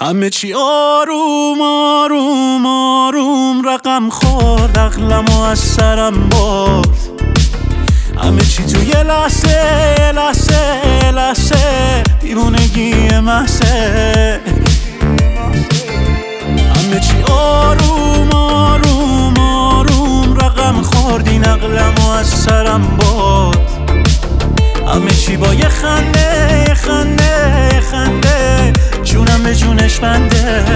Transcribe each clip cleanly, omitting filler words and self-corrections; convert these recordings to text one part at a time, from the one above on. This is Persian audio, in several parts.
همه چی آروم آروم آروم رقم خورد، عقلمو از سرم برد. همه چی تو یه لحظه دیوونگی محضه. همه چی آروم آروم آروم رقم خورد، این عقلمو از سرم برد. همه چی با یه خنده جونم به جونش بنده.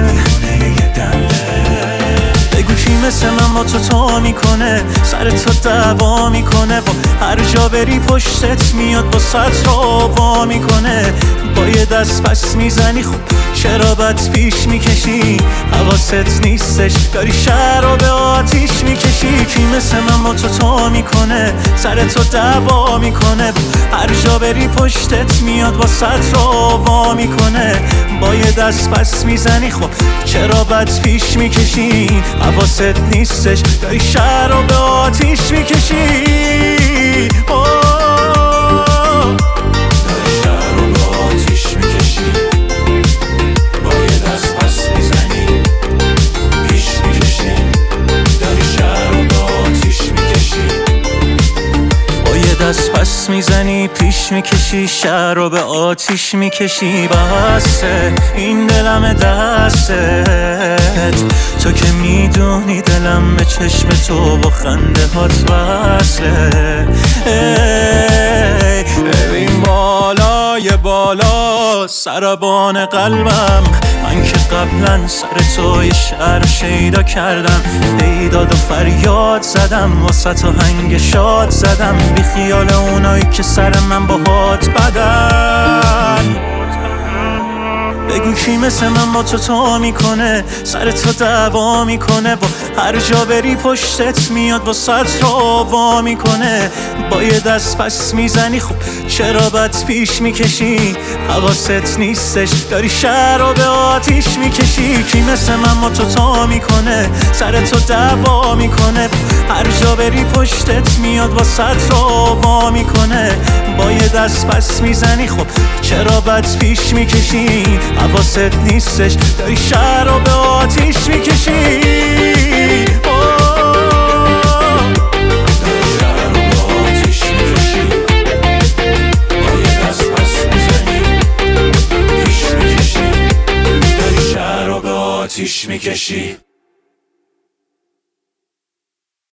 بگو کی مثل من با تو میکنه، سر تو دعوا میکنه، با هر جا بری پشتت میاد با سطر وا میکنه. با یه دست پس میزنی خب چرا بد پیش میکشی؟ حواست نیستش داری شهر رو به آتیش میکشی. کی مثل من با تو میکنه، سر تو دعوا میکنه، هر جا بری پشتت میاد با سطر وا میکنه. با یه دست پس میزنی خب چرا بد پیش میکشی؟ حواست نیستش داری شهر رو به آتیش میکشی. دست پس میزنی پیش میکشی، شهر رو به آتیش میکشی. بسه این دلم دستت، تو که میدونی دلم به چشم تو با خنده هات وصله. ببین بالای بالا سربان قلبم، من که قبلا سر تو یه شعر شیدا کردم، بیداد و فریاد زدم، واسه تو هنگ شاد زدم، بی خیال اونایی که سر من با هات بدن. بگو کی مثل من با تو میکنه، سر تو دعوا میکنه، با هر جا بری پشتت میاد با سطر وا میکنه. با یه دست پس میزنی خب چرا بد پیش میکشی؟ حواست نیستش داری شهر رو به آتیش میکشی. کی مثل من با تو میکنه، سر تو دعوا میکنه، هر جا بری پشتت میاد با سطر وا میکنه. با یه دست پس میزنی خب چرا بد پیش میکشی؟ حواست نیستش داری شهر رو به آتیش میکشی.